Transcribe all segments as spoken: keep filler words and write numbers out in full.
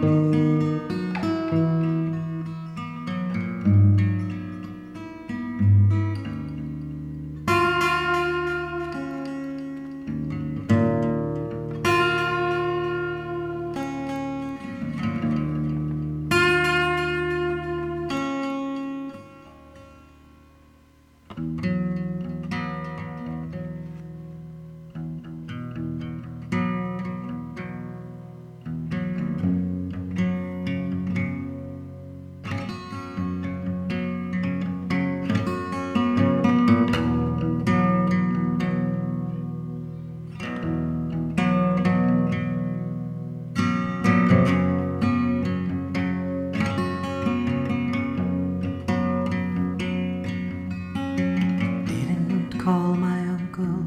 Call my uncle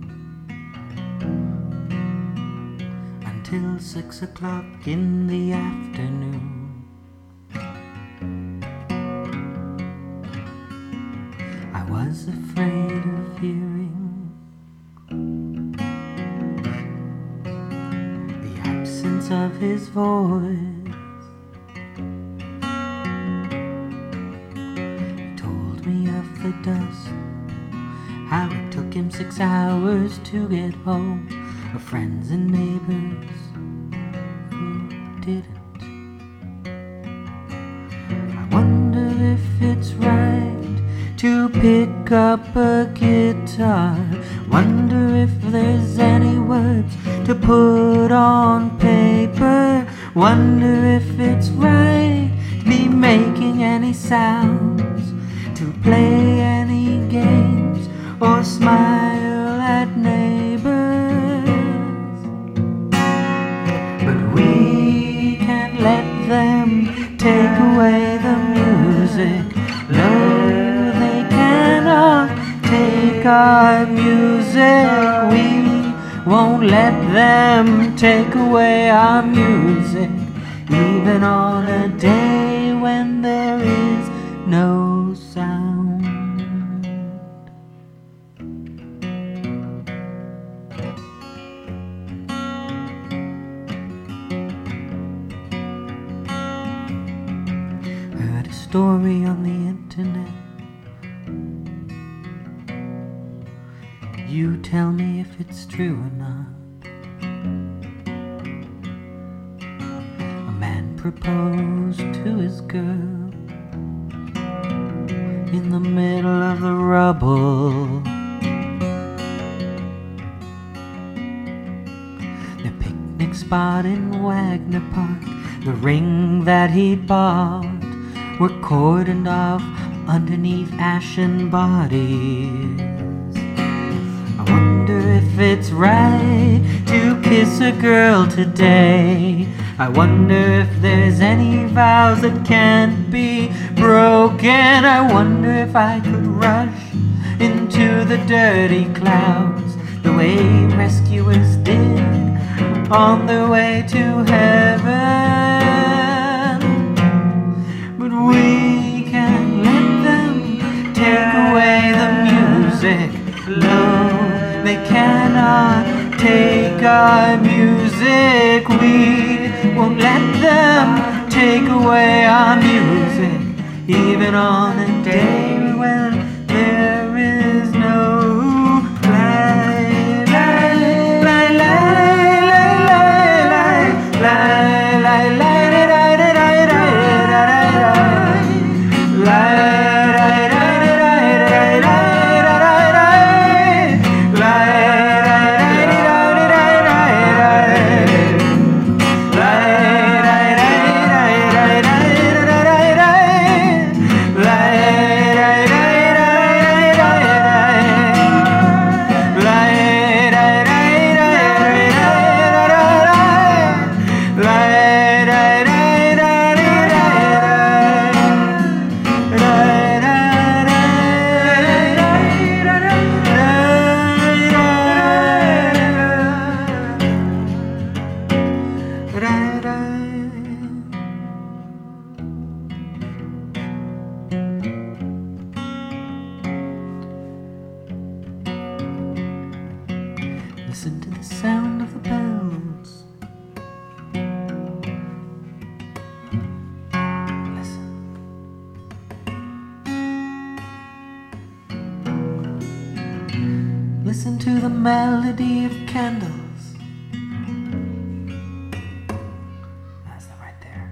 until six o'clock in the afternoon. I was afraid of hearing the absence of his voice. He told me of the dust, how it took him six hours to get home, of friends and neighbors who didn't. I wonder if it's right to pick up a guitar. Wonder if there's any words to put on paper. Wonder if it's right to be making any sounds, to play any games, or smile at neighbors. But we can't let them take away the music. No, they cannot take our music. We won't let them take away our music, even on a day when there is no sound. Heard a story on the internet. You tell me if it's true or not. A man proposed to his girl in the middle of the rubble. The picnic spot in Wagner Park, the ring that he'd bought, were cordoned off underneath ashen bodies. I wonder if it's right to kiss a girl today. I wonder if there's any vows that can't be broken. I wonder if I could rush into the dirty clouds the way rescuers did on their way to heaven. But we can't let them take away the music. No, they cannot take our music. We won't let them take away our music, even on a day when there is no light. Light, light, light, light, light, light, light, light, listen to the sound of the bells. Listen to the melody of candles. That's them right there.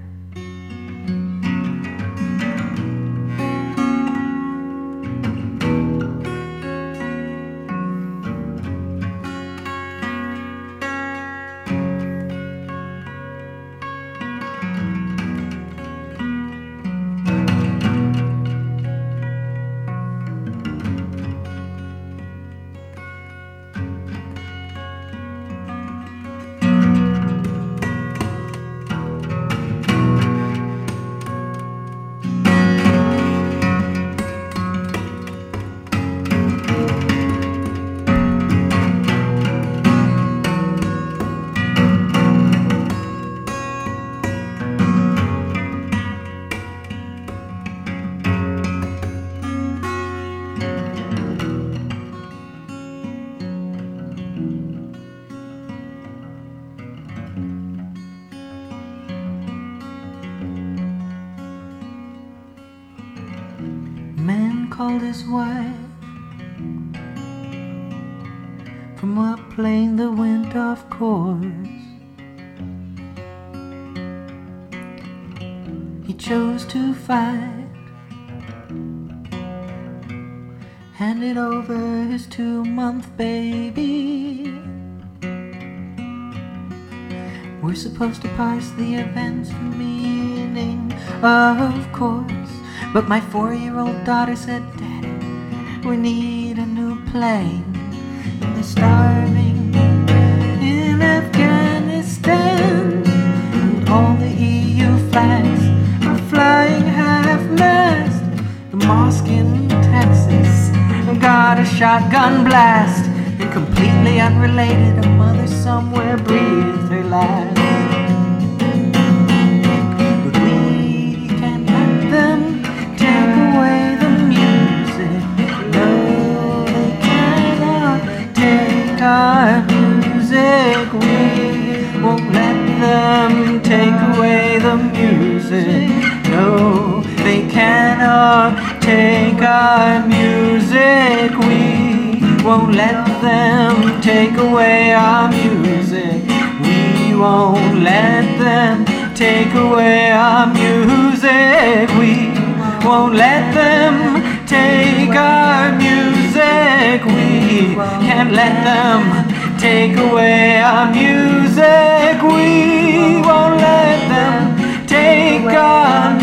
Man called his wife from a plane that went off course. He chose to fight, handed over his two-month baby. We're supposed to parse the events for meaning, of course. But my four-year-old daughter said, Daddy, we need a new plane. And they're starving in Afghanistan, and all the E U flags are flying half-mast. The mosque in Texas got a shotgun blast, and completely unrelated, a mother somewhere breathed her last. But we can't let them take away the music. No, they cannot take our music. We won't let them take away the music. No, they cannot take our music. We won't let them take away our music. We won't let them take away our music. We won't let them take our music. We can't let them take away our music. We won't let them take our music.